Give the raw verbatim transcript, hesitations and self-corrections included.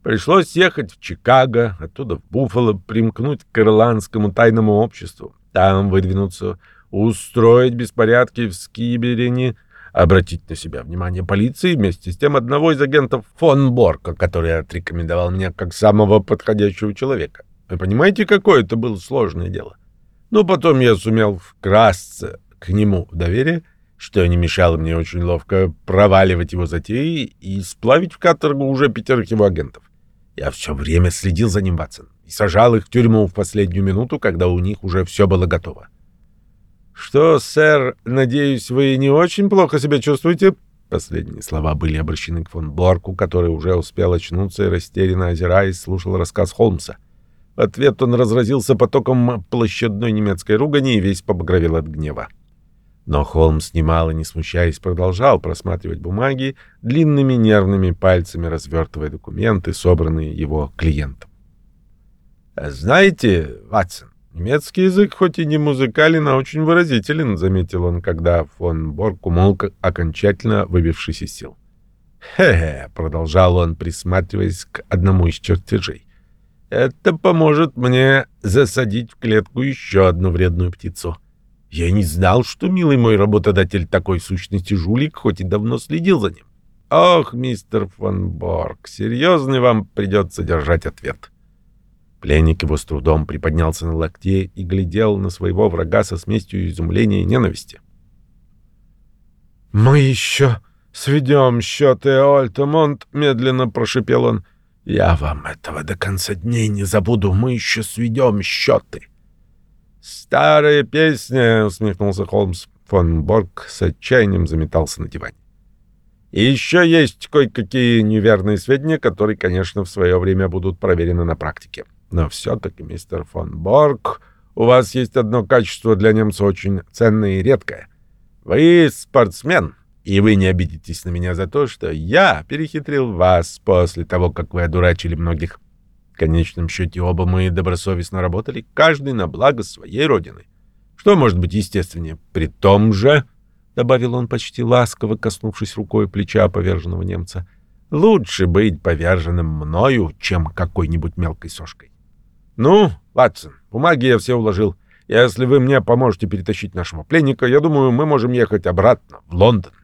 Пришлось ехать в Чикаго, оттуда в Буффало, примкнуть к ирландскому тайному обществу, там выдвинуться, устроить беспорядки в Скиберине, обратить на себя внимание полиции, вместе с тем одного из агентов фон Борка, который отрекомендовал меня как самого подходящего человека. Вы понимаете, какое это было сложное дело? Но потом я сумел вкрасться к нему в доверие, что не мешало мне очень ловко проваливать его затеи и сплавить в каторгу уже пятерых его агентов. Я все время следил за ним, Ватсон, и сажал их в тюрьму в последнюю минуту, когда у них уже все было готово. «Что, сэр, надеюсь, вы не очень плохо себя чувствуете?» Последние слова были обращены к фон Борку, который уже успел очнуться и, растерянно озираясь, слушал рассказ Холмса. В ответ он разразился потоком площадной немецкой ругани и весь побагровел от гнева. Но Холмс, немало не смущаясь, продолжал просматривать бумаги, длинными нервными пальцами развертывая документы, собранные его клиентом. «Знаете, Ватсон, немецкий язык хоть и не музыкален, а очень выразителен», — заметил он, когда фон Борк умолк, окончательно выбившись из сил. «Хе-хе», — продолжал он, присматриваясь к одному из чертежей. «Это поможет мне засадить в клетку еще одну вредную птицу. Я не знал, что милый мой работодатель такой в сущности жулик, хоть и давно следил за ним. Ох, мистер фон Борк, серьезный вам придется держать ответ». Пленник его с трудом приподнялся на локте и глядел на своего врага со смесью изумления и ненависти. «Мы еще сведем счеты, Альтемонт», — медленно прошипел он. «Я вам этого до конца дней не забуду, мы еще сведем счеты». «Старая песня», — усмехнулся Холмс. Фон Борк с отчаянием заметался на диване. «И еще есть кое-какие неверные сведения, которые, конечно, в свое время будут проверены на практике. Но все-таки, мистер фон Борк, у вас есть одно качество для немца очень ценное и редкое. Вы спортсмен, и вы не обидитесь на меня за то, что я перехитрил вас после того, как вы одурачили многих. В конечном счете оба мы добросовестно работали, каждый на благо своей родины. Что может быть естественнее? При том же, — добавил он почти ласково, коснувшись рукой плеча поверженного немца, — лучше быть поверженным мною, чем какой-нибудь мелкой сошкой. Ну, Ватсон, бумаги я все уложил. Если вы мне поможете перетащить нашего пленника, я думаю, мы можем ехать обратно в Лондон.